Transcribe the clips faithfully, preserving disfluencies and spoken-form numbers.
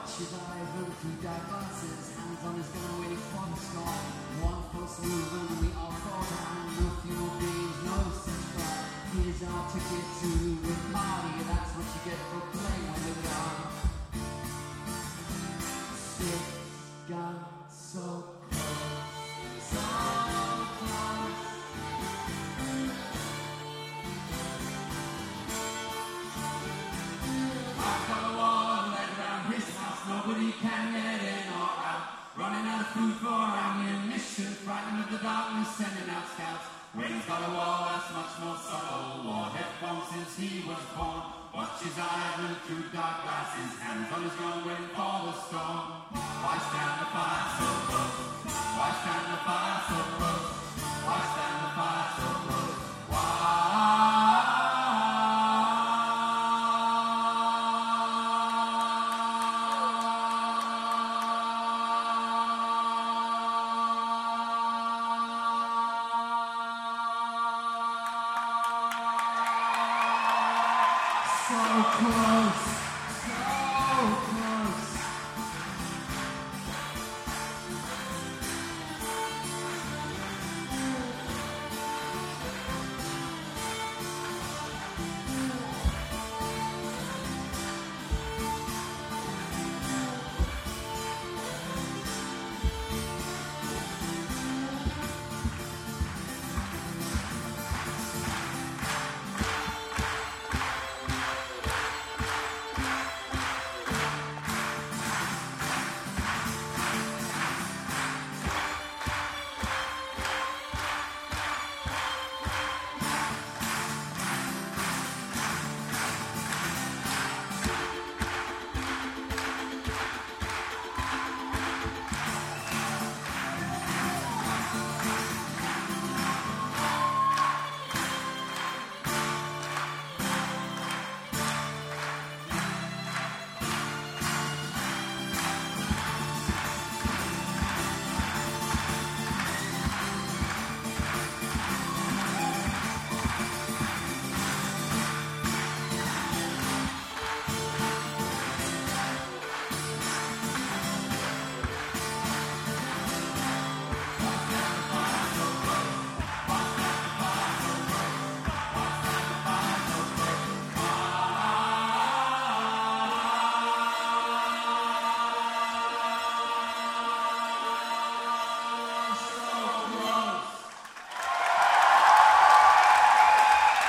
His eye rolled through dark glasses, hands on his gun waiting for the storm. One false move and we all fall down. No fuel beans, no such fun. Here's our ticket to the party. That's what you get for playing with a gun. Six guns so close, so close. I've got a wall led around his house. Nobody can get in or out. Running out of food for ammunition. Frightened of the darkness, sending out scouts. Wayne's got a wall that's much more subtle. Wore headphones since he was born. Watch his eyes look through dark glasses. Hands on his gun waiting for the storm. Why stand the fire so close? Why stand the fire so close? Why stand the fire so close? Why? So close, so close.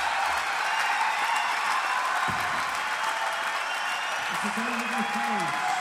It's a very little thing.